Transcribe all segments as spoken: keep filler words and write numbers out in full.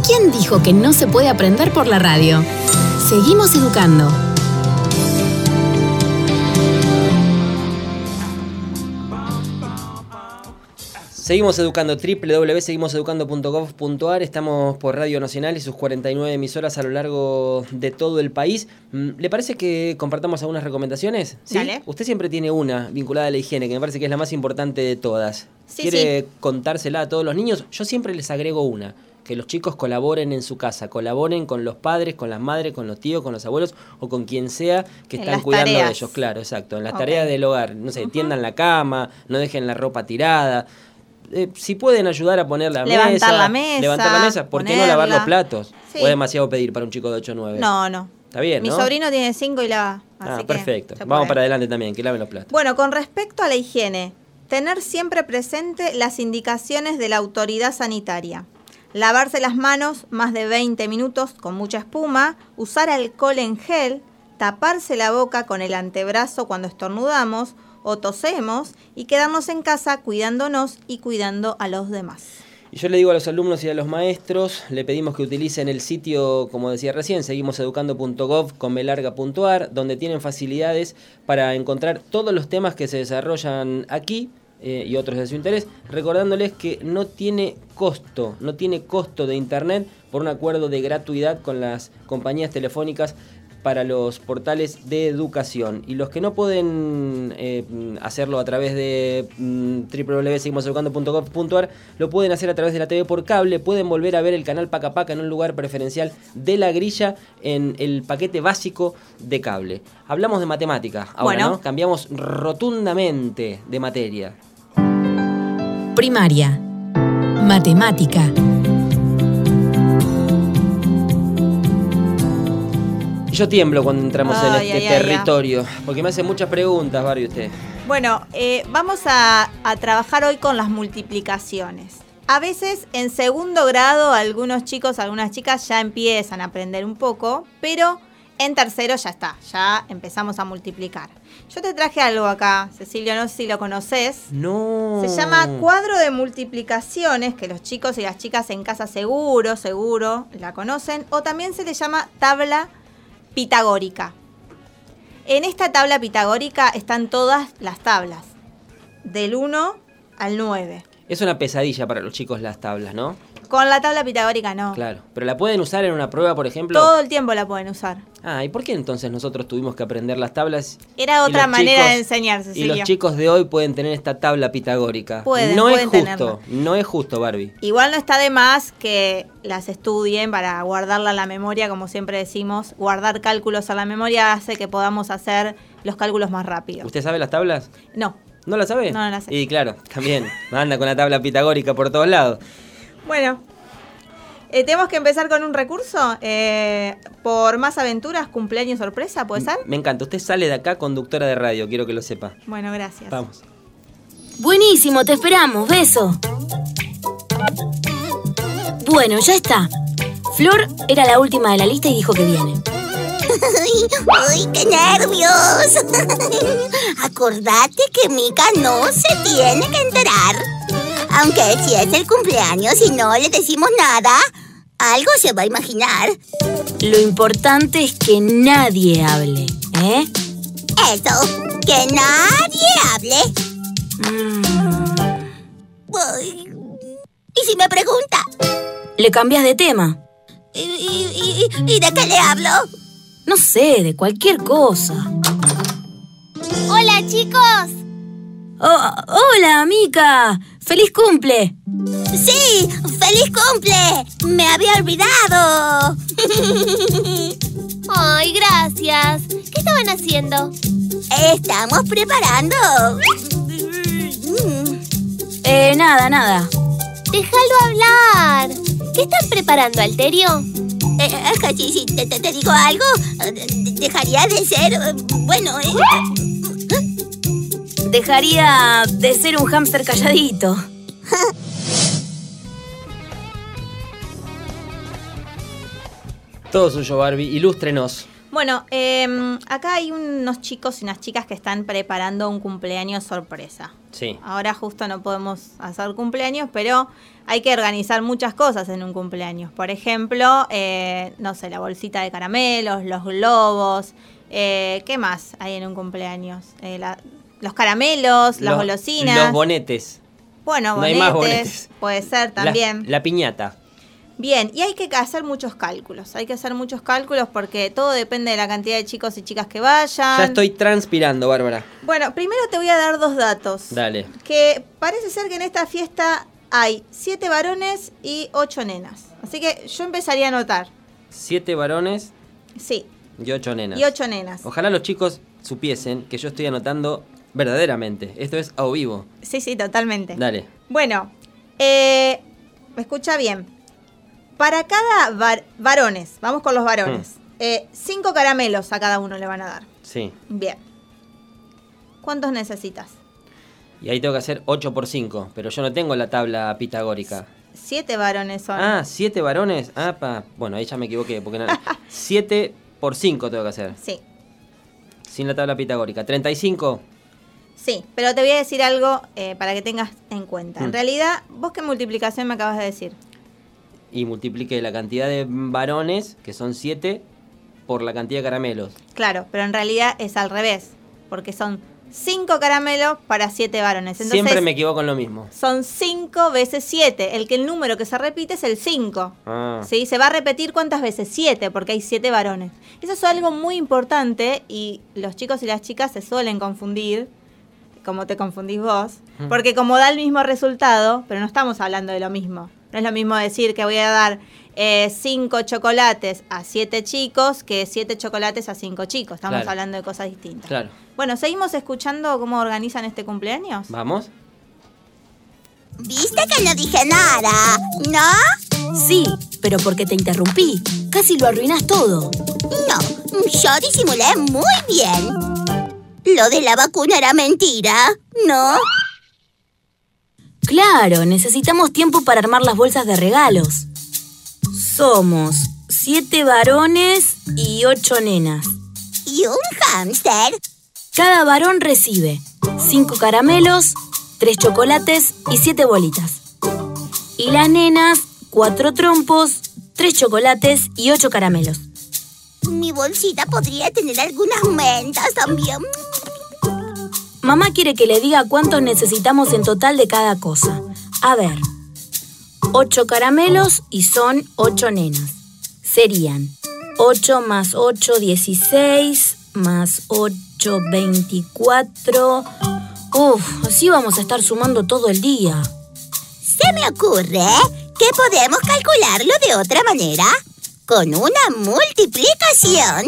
¿Quién dijo que no se puede aprender por la radio? Seguimos educando. Seguimos educando, doble u doble u doble u punto seguimos educando punto gov punto a r. Estamos por Radio Nacional y sus cuarenta y nueve emisoras a lo largo de todo el país. ¿Le parece que compartamos algunas recomendaciones? ¿Sí? Dale. Usted siempre tiene una vinculada a la higiene, que me parece que es la más importante de todas. Sí, ¿Quiere sí. contársela a todos los niños? Yo siempre les agrego una. Que los chicos colaboren en su casa, colaboren con los padres, con las madres, con los tíos, con los abuelos o con quien sea que En están las cuidando tareas. de ellos. Claro, exacto. En las Ok. tareas del hogar. No sé, Ujú. tiendan la cama, no dejen la ropa tirada. Eh, si pueden ayudar a poner la Levantar mesa, la mesa, levantar la mesa, ¿por qué no lavar ponerla? los platos? Sí. ¿O es demasiado pedir para un chico de ocho o nueve? No, no. Está bien, Mi ¿no? sobrino tiene cinco y lava. Ah, así que perfecto. se Vamos puede. para adelante también, que laven los platos. Bueno, con respecto a la higiene, tener siempre presente las indicaciones de la autoridad sanitaria. Lavarse las manos más de veinte minutos con mucha espuma, usar alcohol en gel, taparse la boca con el antebrazo cuando estornudamos o tosemos y quedarnos en casa cuidándonos y cuidando a los demás. Y yo le digo a los alumnos y a los maestros, le pedimos que utilicen el sitio, como decía recién, seguimos educando punto gov con b larga punto a r, donde tienen facilidades para encontrar todos los temas que se desarrollan aquí eh, y otros de su interés, recordándoles que no tiene costo, no tiene costo de internet por un acuerdo de gratuidad con las compañías telefónicas para los portales de educación. Y los que no pueden eh, hacerlo a través de mm, doble u doble u doble u punto seguimos educando punto gov punto a r, lo pueden hacer a través de la T V por cable, pueden volver a ver el canal Paca Paca en un lugar preferencial de la grilla en el paquete básico de cable. Hablamos de matemática ahora, Bueno. ¿no? Cambiamos rotundamente de materia. Primaria. Matemática. Yo tiemblo cuando entramos Ay, en este ay, ay, territorio, porque me hace muchas preguntas, Barbie, usted. Bueno, eh, vamos a, a trabajar hoy con las multiplicaciones. A veces en segundo grado algunos chicos, algunas chicas ya empiezan a aprender un poco, pero en tercero ya está, ya empezamos a multiplicar. Yo te traje algo acá, Cecilio, no sé si lo conoces. No. Se llama cuadro de multiplicaciones, que los chicos y las chicas en casa seguro, seguro la conocen, o también se le llama tabla pitagórica. En esta tabla pitagórica están todas las tablas, del uno al nueve. Es una pesadilla para los chicos las tablas, ¿no? Con la tabla pitagórica no. Claro. Pero la pueden usar en una prueba, por ejemplo. Todo el tiempo la pueden usar. Ah, ¿y por qué entonces nosotros tuvimos que aprender las tablas? Era y otra los manera chicos- de enseñar, Y Cecilio. los chicos de hoy pueden tener esta tabla pitagórica. Pueden, no pueden es justo, tenerla. no es justo, Barbie. Igual no está de más que las estudien para guardarla en la memoria, como siempre decimos. Guardar cálculos a la memoria hace que podamos hacer los cálculos más rápido. ¿Usted sabe las tablas? No. ¿No las sabe? No, no las sé. Y claro, también anda con la tabla pitagórica por todos lados. Bueno, eh, tenemos que empezar con un recurso. Eh, por más aventuras, cumpleaños sorpresa, ¿puede ser? Me encanta. Usted sale de acá conductora de radio, quiero que lo sepa. Bueno, gracias. Vamos. Buenísimo, te esperamos, beso. Bueno, ya está. Flor era la última de la lista y dijo que viene. ¡Ay, ay, qué nervios! Acordate que Mica no se tiene que enterar. Aunque si es el cumpleaños y no le decimos nada, algo se va a imaginar. Lo importante es que nadie hable, ¿eh? Eso, que nadie hable. Mm. Ay, ¿y si me pregunta? ¿Le cambias de tema? ¿Y, y, y, y de qué le hablo? No sé, de cualquier cosa. ¡Hola, chicos! Oh, hola, Mica. ¡Feliz cumple! ¡Sí! ¡Feliz cumple! ¡Me había olvidado! Ay, gracias. ¿Qué estaban haciendo? Estamos preparando. Eh, nada, nada. Déjalo hablar. ¿Qué están preparando, Alterio? Eh, eh, si, si te, te, te digo algo, eh, dejaría de ser, eh, bueno, eh, Dejaría de ser un hámster calladito. Todo suyo, Barbie. Ilústrenos. Bueno, eh, acá hay unos chicos y unas chicas que están preparando un cumpleaños sorpresa. Sí. Ahora justo no podemos hacer cumpleaños, pero hay que organizar muchas cosas en un cumpleaños. Por ejemplo, eh, no sé, la bolsita de caramelos, los globos. Eh, ¿Qué más hay en un cumpleaños? Eh, la, los caramelos, las Los- golosinas. Los bonetes. Bueno, No bonetes, hay más bonetes. puede ser La- también. La, piñata. Bien, y hay que hacer muchos cálculos. Hay que hacer muchos cálculos porque todo depende de la cantidad de chicos y chicas que vayan. Ya estoy transpirando, Bárbara. Bueno, primero te voy a dar dos datos. Dale. Que parece ser que en esta fiesta hay siete varones y ocho nenas. Así que yo empezaría a anotar. Siete varones Sí, y ocho nenas. y ocho nenas. Ojalá los chicos supiesen que yo estoy anotando verdaderamente. Esto es a vivo. Sí, sí, totalmente. Dale. Bueno, eh, me escucha bien. Para cada var- varones, vamos con los varones, Hmm. eh, cinco caramelos a cada uno le van a dar. Sí. Bien. ¿Cuántos necesitas? Y ahí tengo que hacer ocho por cinco. Pero yo no tengo la tabla pitagórica. Siete varones son. Ah, ¿siete varones? Ah, pa. Bueno, ahí ya me equivoqué. Porque no... siete por cinco tengo que hacer. Sí, Sin la tabla pitagórica. ¿treinta y cinco? sí, pero te voy a decir algo eh, para que tengas en cuenta. En Hmm. realidad, ¿vos qué multiplicación me acabas de decir? Y multipliqué la cantidad de varones, que son siete, por la cantidad de caramelos. Claro, pero en realidad es al revés, porque son cinco caramelos para siete varones. Entonces, Siempre me equivoco en lo mismo. son cinco veces siete. El que el número que se repite es el cinco. Ah. ¿Sí? Se va a repetir cuántas veces, siete, porque hay siete varones. Eso es algo muy importante y los chicos y las chicas se suelen confundir, como te confundís vos, Mm. porque como da el mismo resultado, pero no estamos hablando de lo mismo. No es lo mismo decir que voy a dar eh, cinco chocolates a siete chicos que siete chocolates a cinco chicos. Estamos Claro. hablando de cosas distintas. Claro. Bueno, ¿seguimos escuchando cómo organizan este cumpleaños? ¿Vamos? ¿Viste que no dije nada? ¿No? Sí, pero porque te interrumpí. Casi lo arruinás todo. No, yo disimulé muy bien. Lo de la vacuna era mentira, ¿no? Claro, necesitamos tiempo para armar las bolsas de regalos. Somos siete varones y ocho nenas. ¿Y un hámster? Cada varón recibe cinco caramelos, tres chocolates y siete bolitas. Y las nenas, cuatro trompos, tres chocolates y ocho caramelos. Mi bolsita podría tener algunas mentas también. Mamá quiere que le diga cuántos necesitamos en total de cada cosa. A ver, ocho caramelos y son ocho nenas. Serían ocho más ocho, dieciséis, más ocho, veinticuatro. Uf, así vamos a estar sumando todo el día. Se me ocurre que podemos calcularlo de otra manera, con una multiplicación.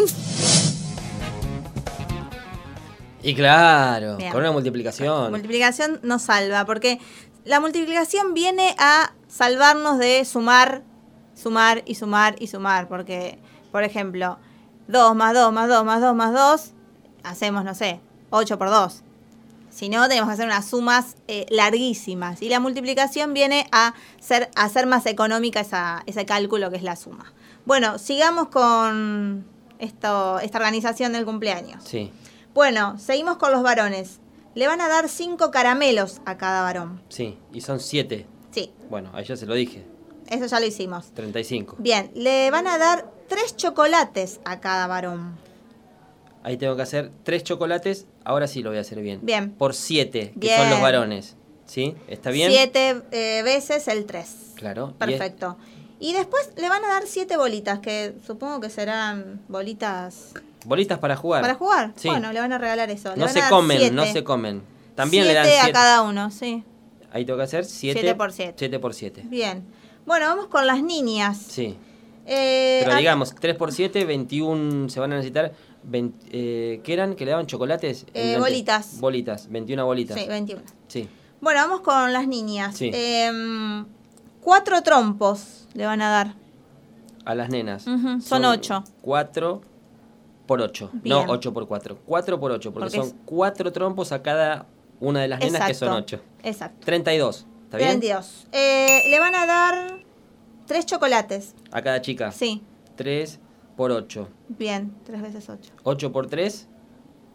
Y claro, Bien. con una multiplicación. Multiplicación nos salva, porque la multiplicación viene a salvarnos de sumar, sumar y sumar y sumar. Porque, por ejemplo, dos más dos más dos más dos más dos, hacemos, no sé, ocho por dos. Si no, tenemos que hacer unas sumas eh, larguísimas. Y la multiplicación viene a, ser, a hacer más económica esa, ese cálculo que es la suma. Bueno, sigamos con esto, esta organización del cumpleaños. Sí, Bueno, seguimos con los varones. Le van a dar cinco caramelos a cada varón. sí. Y son siete. Sí, Bueno, ahí ya se lo dije. eso ya lo hicimos. treinta y cinco. Bien, le van a dar tres chocolates a cada varón. Ahí tengo que hacer tres chocolates. Ahora sí lo voy a hacer bien. Bien. Por siete, que Bien. son los varones. ¿Sí? ¿Está bien? Siete eh, veces el tres. Claro. Y es- Perfecto. Y después le van a dar siete bolitas, que supongo que serán bolitas Bolitas para jugar. para jugar. Sí. Bueno, le van a regalar eso. Le No van se a dar comen, siete. no se comen. También le dan Siete siete. a cada uno, sí. Ahí tengo que hacer siete. Siete por siete. siete por siete. Bien. Bueno, vamos con las niñas. Sí. Eh, Pero acá- digamos, tres por siete, veintiuno se van a necesitar. veinte, eh, ¿Qué eran? ¿Que le daban chocolates? Eh, En- bolitas. Bolitas, veintiuna bolitas. Sí, veintiuno. Sí. Bueno, vamos con las niñas. Sí. Em, cuatro trompos le van a dar. A las nenas. Ujú, son ocho. cuatro por ocho. Bien. No, ocho por cuatro. cuatro por ocho, porque, Porque son es- cuatro trompos a cada una de las nenas, que son ocho. Exacto. treinta y dos. ¿Está bien? veintidós. Eh, le van a dar tres chocolates. A cada chica. Sí. tres por ocho. Bien, tres veces ocho. ocho por tres.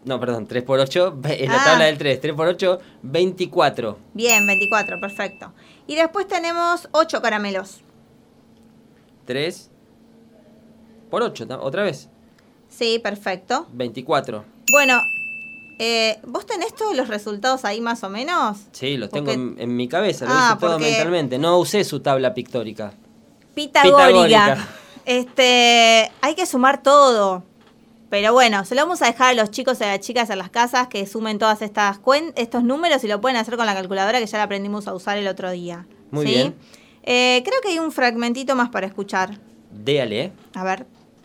No, perdón, tres por ocho, en la Ah. tabla del tres, tres por ocho, veinticuatro. Bien, veinticuatro, perfecto. Y después tenemos ocho caramelos. tres por ocho, otra vez, Sí, perfecto. veinticuatro. Bueno, eh, ¿vos tenés todos los resultados ahí más o menos? Sí, los tengo Porque- en, en mi cabeza, lo Ah, hice todo porque- mentalmente. No usé su tabla pictórica. Pitagórica. Pitagórica. Este, hay que sumar todo. Pero bueno, se lo vamos a dejar a los chicos y a las chicas en las casas que sumen todas estas cuen- estos números y lo pueden hacer con la calculadora que ya la aprendimos a usar el otro día. Muy ¿sí? bien. Eh, creo que hay un fragmentito más para escuchar. Déale, ¿eh? A ver.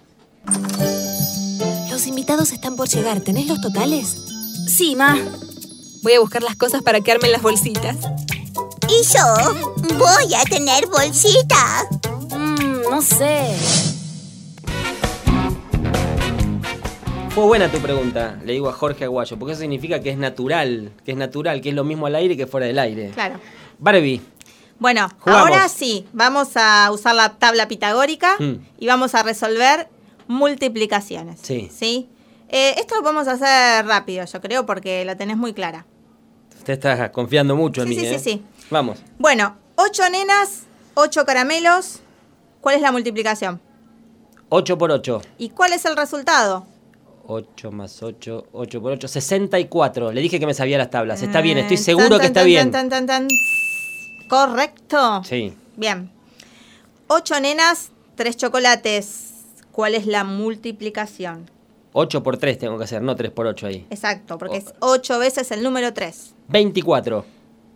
Los invitados están por llegar. ¿Tenés los totales? Sí, ma. Voy a buscar las cosas para que armen las bolsitas. Y yo voy a tener bolsita. Mm, no sé. Fue buena tu pregunta, le digo a Jorge Aguayo, porque eso significa que es natural, que es natural, que es lo mismo al aire que fuera del aire. Claro. Barbie, Bueno, Jugamos. ahora sí, vamos a usar la tabla pitagórica Mm. y vamos a resolver multiplicaciones. Sí. ¿Sí? Eh, esto lo vamos a hacer rápido, yo creo, porque la tenés muy clara. usted está confiando mucho en Sí, mí, sí, ¿eh? sí, sí. Vamos, Bueno, ocho nenas, ocho caramelos. ¿Cuál es la multiplicación? ocho por ocho. ¿Y cuál es el resultado? ocho más ocho, ocho por ocho, sesenta y cuatro. Le dije que me sabía las tablas. Está bien, estoy Eh, seguro tan, que tan, está tan, bien. tan, tan, tan, tan. Correcto. Sí. Bien. Ocho nenas, tres chocolates. ¿Cuál es la multiplicación? ocho por tres tengo que hacer, no tres por ocho ahí. Exacto, porque es ocho veces el número tres. veinticuatro.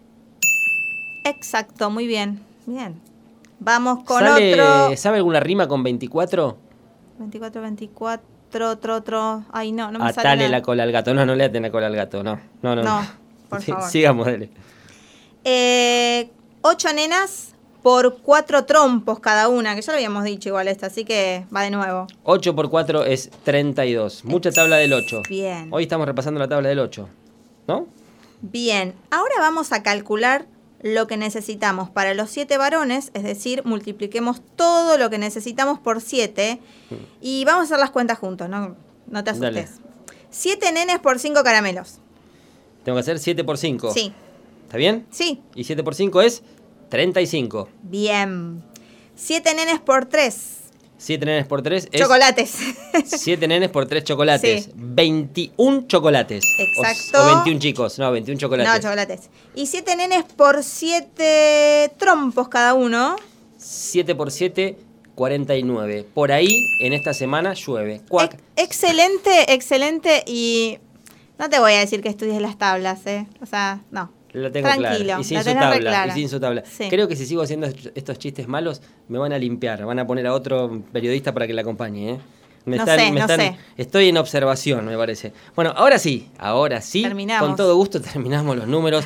Exacto, muy bien. Bien. Vamos con ¿Sale- otro. ¿Sabe alguna rima con veinticuatro? veinticuatro, veinticuatro, otro, otro. Ay, no, no me sale Atale nada. la cola al gato. No, no le aten la cola al gato, no. No, no. No, por Sí, favor. sigamos, dale. Eh, ocho nenas por cuatro trompos cada una, que ya lo habíamos dicho igual esta, así que va de nuevo. ocho por cuatro es treinta y dos. Mucha tabla del ocho. Bien. Hoy estamos repasando la tabla del ocho. ¿No? Bien, ahora vamos a calcular lo que necesitamos para los siete varones, es decir, multipliquemos todo lo que necesitamos por siete y vamos a hacer las cuentas juntos, no, no te Dale. asustes. siete nenes por cinco caramelos. Tengo que hacer siete por cinco. Sí, ¿Está bien? sí, Y siete por cinco es treinta y cinco. bien. siete nenes por tres. siete nenes por tres es... Chocolates. siete nenes por tres chocolates. Sí. veintiún chocolates. O- Exacto. O, veintiún chicos. No, veintiún chocolates. No, chocolates. Y siete nenes por siete trompos cada uno. siete por siete, cuarenta y nueve. Por ahí, en esta semana, llueve. Cuac. Ex- excelente, excelente. Y no te voy a decir que estudies las tablas, ¿eh? O sea, no. Lo tengo Tranquilo, claro. Y sin la su tenés re tabla. clara. Y sin su tabla. Sí. Creo que si sigo haciendo est- estos chistes malos, me van a limpiar. Van a poner a otro periodista para que la acompañe, ¿eh? Me No sé, no sé. Estoy en observación, me parece. Bueno, ahora sí, ahora sí. Terminamos. Con todo gusto terminamos los números.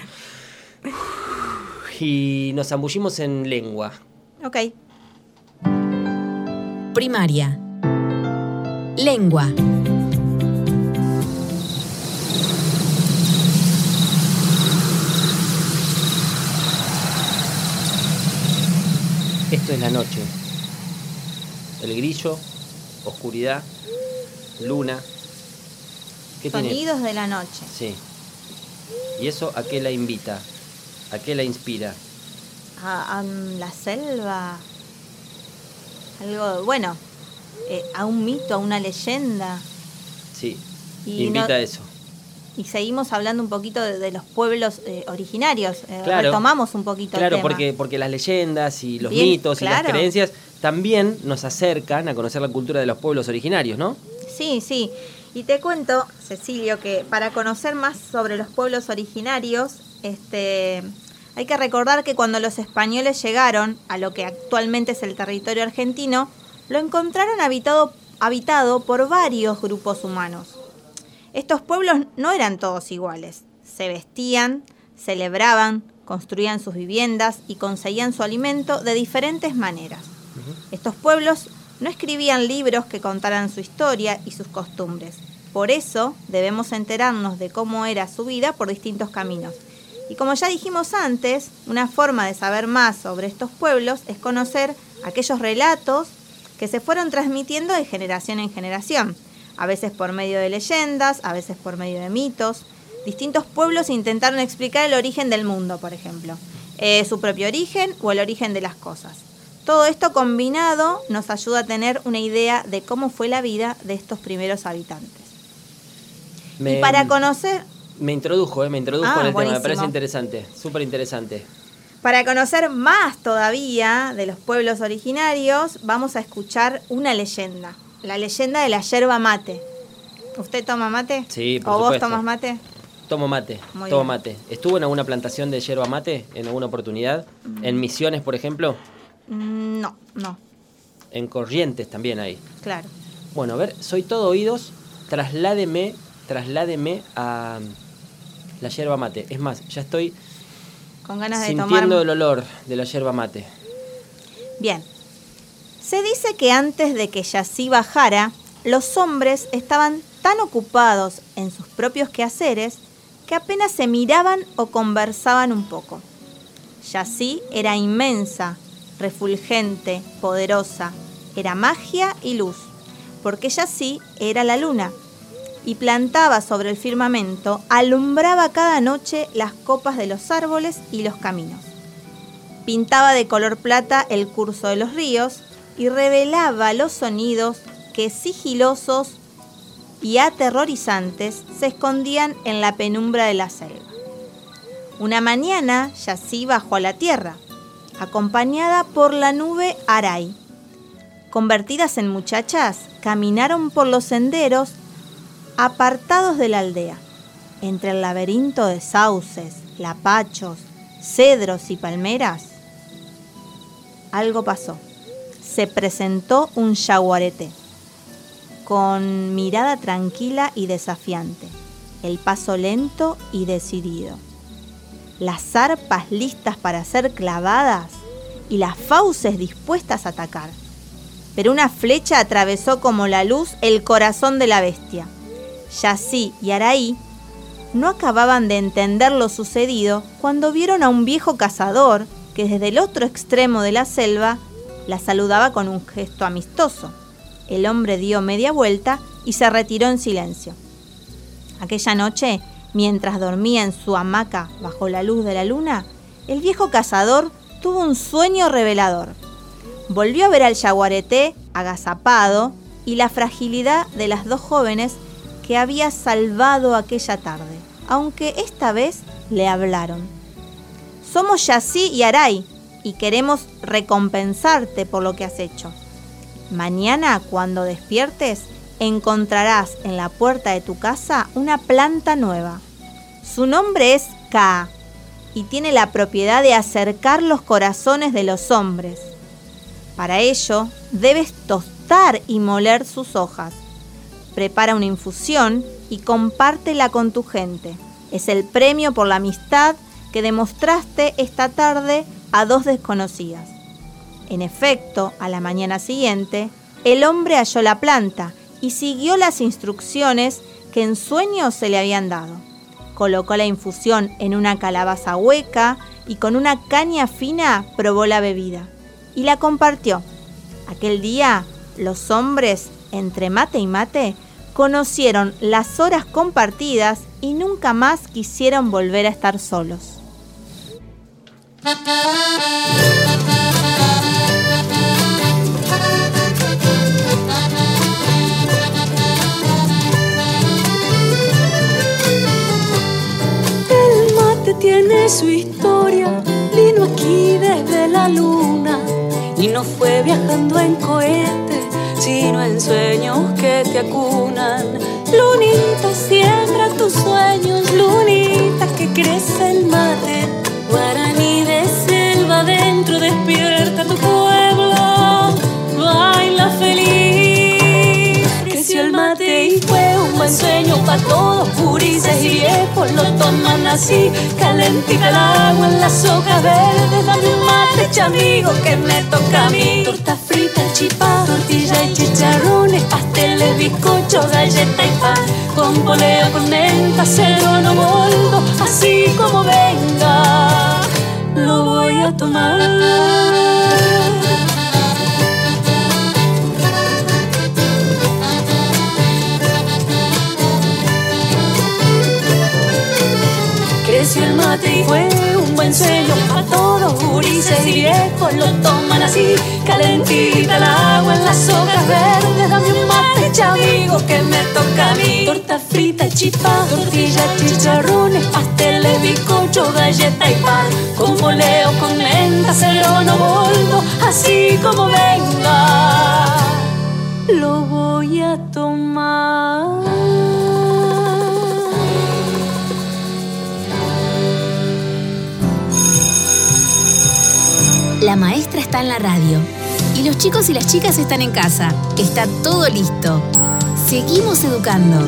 Y nos zambullimos en lengua. Ok. Primaria. Lengua. Esto es la noche. El grillo, oscuridad, luna. ¿Qué tiene? Sonidos de la noche. Sí. ¿Y eso a qué la invita? ¿A qué la inspira? A, a la selva. Algo, bueno, eh, a un mito, a una leyenda. Sí, Y invita no- a eso. Y seguimos hablando un poquito de, de los pueblos eh, originarios. Eh, Claro. Retomamos un poquito Claro, el tema. porque, porque las leyendas y los Bien, mitos y las claro. creencias también nos acercan a conocer la cultura de los pueblos originarios, ¿no? Sí, sí. Y te cuento, Cecilio, que para conocer más sobre los pueblos originarios, este, hay que recordar que cuando los españoles llegaron a lo que actualmente es el territorio argentino, lo encontraron habitado, habitado por varios grupos humanos. Estos pueblos no eran todos iguales. Se vestían, celebraban, construían sus viviendas y conseguían su alimento de diferentes maneras. Estos pueblos no escribían libros que contaran su historia y sus costumbres. Por eso debemos enterarnos de cómo era su vida por distintos caminos. Y como ya dijimos antes, una forma de saber más sobre estos pueblos es conocer aquellos relatos que se fueron transmitiendo de generación en generación. a veces por medio de leyendas, a veces por medio de mitos. Distintos pueblos intentaron explicar el origen del mundo, por ejemplo, eh, su propio origen o el origen de las cosas. Todo esto combinado nos ayuda a tener una idea de cómo fue la vida de estos primeros habitantes. Me, y para conocer... Me introdujo, eh, me introdujo Ah, en el buenísimo. tema, me parece interesante, súper interesante. Para conocer más todavía de los pueblos originarios, vamos a escuchar una leyenda. La leyenda de la yerba mate. ¿Usted toma mate? Sí, por ¿O vos supuesto. tomas mate? Tomo mate, Muy tomo bien. mate. ¿Estuvo en alguna plantación de yerba mate en alguna oportunidad? ¿En Misiones, por ejemplo? Mm, No, no, En Corrientes también hay. claro. Bueno, a ver, soy todo oídos, trasládeme, trasládeme a la yerba mate. Es más, ya estoy Con ganas de sintiendo tomar... el olor de la yerba mate. Bien. Se dice que antes de que Yací bajara, los hombres estaban tan ocupados en sus propios quehaceres que apenas se miraban o conversaban un poco. Yací era inmensa, refulgente, poderosa, era magia y luz, porque Yací era la luna, y plantaba sobre el firmamento, alumbraba cada noche las copas de los árboles y los caminos. Pintaba de color plata el curso de los ríos y revelaba los sonidos que sigilosos y aterrorizantes se escondían en la penumbra de la selva. Una mañana Yací bajó a la tierra, acompañada por la nube Aray. Convertidas en muchachas, caminaron por los senderos apartados de la aldea, entre el laberinto de sauces, lapachos, cedros y palmeras. Algo pasó. Se presentó un yaguareté, con mirada tranquila y desafiante, el paso lento y decidido, las zarpas listas para ser clavadas y las fauces dispuestas a atacar. Pero una flecha atravesó como la luz el corazón de la bestia. Yací y Aray no acababan de entender lo sucedido cuando vieron a un viejo cazador que desde el otro extremo de la selva la saludaba con un gesto amistoso. El hombre dio media vuelta y se retiró en silencio. Aquella noche, mientras dormía en su hamaca bajo la luz de la luna, el viejo cazador tuvo un sueño revelador. Volvió a ver al yaguareté agazapado y la fragilidad de las dos jóvenes que había salvado aquella tarde, aunque esta vez le hablaron. Somos Yací y Aray y queremos recompensarte por lo que has hecho. Mañana, cuando despiertes, encontrarás en la puerta de tu casa una planta nueva. Su nombre es Kaa y tiene la propiedad de acercar los corazones de los hombres. Para ello, debes tostar y moler sus hojas. Prepara una infusión y compártela con tu gente. Es el premio por la amistad que demostraste esta tarde a dos desconocidas. En efecto, a la mañana siguiente, el hombre halló la planta y siguió las instrucciones que en sueños se le habían dado. Colocó la infusión en una calabaza hueca y con una caña fina probó la bebida y la compartió. Aquel día, los hombres, entre mate y mate, conocieron las horas compartidas y nunca más quisieron volver a estar solos. El mate tiene su historia, vino aquí desde la luna y no fue viajando en cohete, sino en sueños que te acunan. Lunita, siembra tus sueños, lunita, que crece el mate. Guaraní de selva adentro, despierta tu pueblo, baila feliz. Creció el mate y fue un buen sueño para todos, gurises y viejos lo toman así. Calentita el agua en las hojas verdes, dame un mate, chamigo, que me toca a mí. Torta frita, chipá, tortilla y chicharrones, pasteles, bizcocho, galleta y pan, con poleo, con menta, cero no boldo, así como venga, lo voy a tomar. y viejos lo toman así. Calentita el agua en las hojas verdes, dame un mate, chamigo, que me toca a mí. Torta frita, chipá, tortilla, chicharrones, pasteles, bizcocho, galleta y pan. Con poleo, con menta, cero no boldo, así como venga, lo voy a tomar. La maestra está en la radio y los chicos y las chicas están en casa. Está todo listo. Seguimos educando.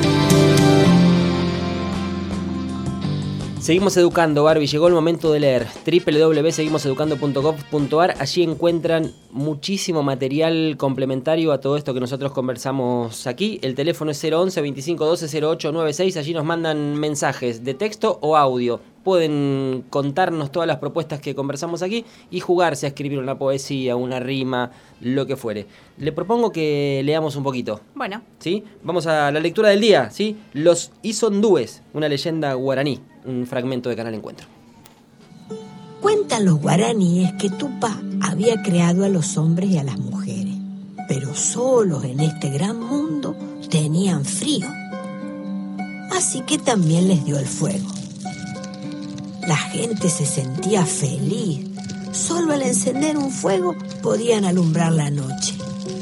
Seguimos educando, Barbie. Llegó el momento de leer doble u doble u doble u punto seguimos educando punto gov punto ar. Allí encuentran muchísimo material complementario a todo esto que nosotros conversamos aquí. El teléfono es cero once, veinticinco doce, cero ocho noventa y seis. Allí nos mandan mensajes de texto o audio. Pueden contarnos todas las propuestas que conversamos aquí y jugarse a escribir una poesía, una rima, lo que fuere. Le propongo que leamos un poquito. Bueno. ¿Sí? Vamos a la lectura del día, ¿sí? Los Isondúes, una leyenda guaraní. Un fragmento de Canal Encuentro. Cuentan los guaraníes que Tupá había creado a los hombres y a las mujeres, pero solos en este gran mundo tenían frío. Así que también les dio el fuego. La gente se sentía feliz. Solo al encender un fuego podían alumbrar la noche.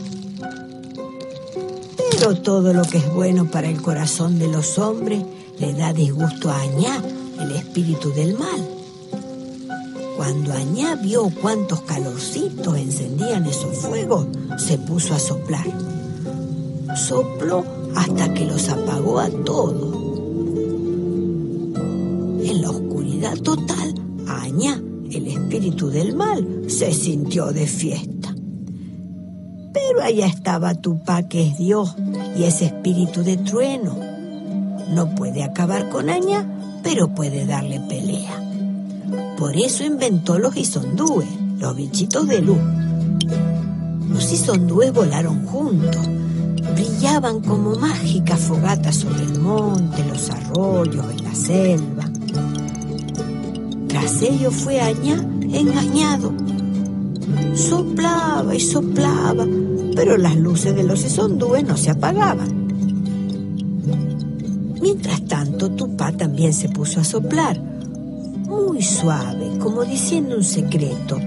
Pero todo lo que es bueno para el corazón de los hombres le da disgusto a Añá, el espíritu del mal. Cuando Añá vio cuántos calorcitos encendían esos fuegos, se puso a soplar. Sopló hasta que los apagó a todos. En la oscuridad total, Añá, el espíritu del mal, se sintió de fiesta. Pero allá estaba Tupá, que es Dios, y ese espíritu de trueno. No puede acabar con Añá, pero puede darle pelea. Por eso inventó los isondúes, los bichitos de luz. Los isondúes volaron juntos, brillaban como mágicas fogatas sobre el monte, los arroyos, en la selva. Tras ellos fue Añá engañado. Soplaba y soplaba, pero las luces de los isondúes no se apagaban. Mientras tanto, Tupá también se puso a soplar, muy suave, como diciendo un secreto.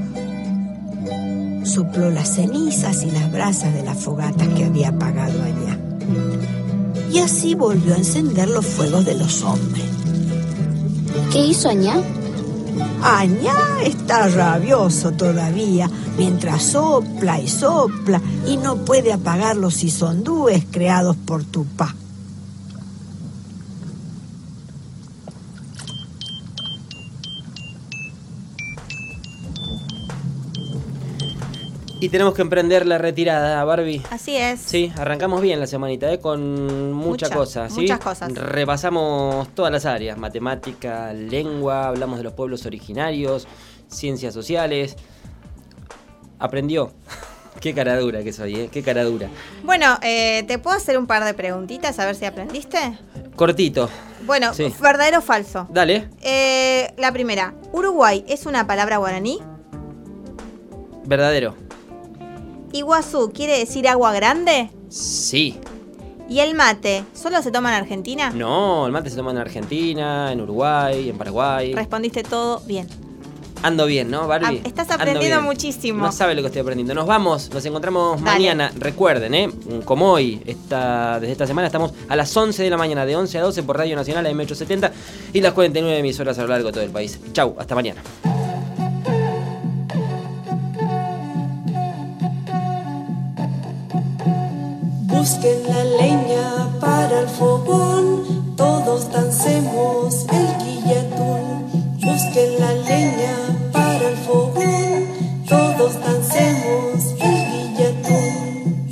Sopló las cenizas y las brasas de las fogatas que había apagado Añá. Y así volvió a encender los fuegos de los hombres. ¿Qué hizo Añá? Añá está rabioso todavía, mientras sopla y sopla y no puede apagar los isondúes creados por Tupá. Y tenemos que emprender la retirada, Barbie. Así es. Sí, arrancamos bien la semanita, ¿eh? Con mucha, Mucha, cosa, ¿sí? muchas cosas. Repasamos todas las áreas, matemática, lengua, hablamos de los pueblos originarios, ciencias sociales. Aprendió. Qué cara dura que soy, ¿eh? Qué cara dura. Bueno, eh, ¿te puedo hacer un par de preguntitas a ver si aprendiste? Cortito. Bueno, Sí. ¿verdadero o falso? Dale. Eh, la primera, ¿Uruguay es una palabra guaraní? Verdadero. ¿Iguazú quiere decir agua grande? Sí. ¿Y el mate solo se toma en Argentina? No, el mate se toma en Argentina, en Uruguay, en Paraguay. Respondiste todo bien. Ando bien, ¿no, Barbie? Ah, estás Ando aprendiendo bien. muchísimo. No sabe lo que estoy aprendiendo. Nos vamos, nos encontramos Dale. mañana. Recuerden, ¿eh? Como hoy, esta, desde esta semana estamos a las once de la mañana, de once a doce por Radio Nacional A M ochocientos setenta y las cuarenta y nueve emisoras a lo largo de todo el país. Chau, hasta mañana. Busquen la leña para el fogón, todos dancemos el guillatún. Busquen la leña para el fogón, todos dancemos el guillatún.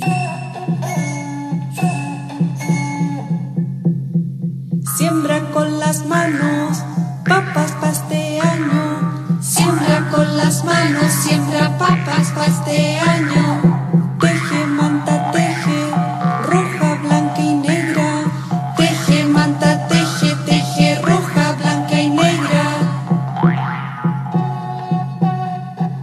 Siembra con las manos, papas pa' este año. Siembra con las manos, siembra papas pa' este año. Teje, manta, teje, roja, blanca y negra. Teje, manta, teje, teje, roja, blanca y negra.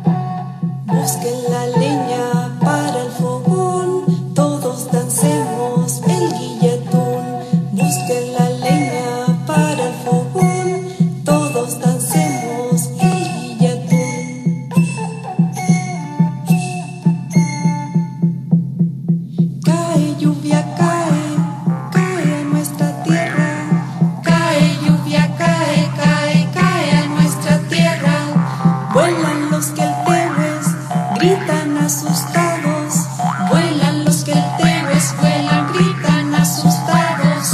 gritan asustados, vuelan los queltehues, vuelan, gritan asustados.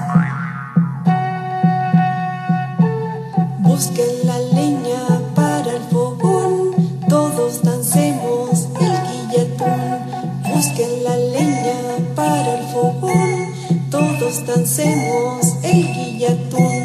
Busquen la leña para el fogón, todos dancemos el guillatún. Busquen la leña para el fogón, todos dancemos el guillatún.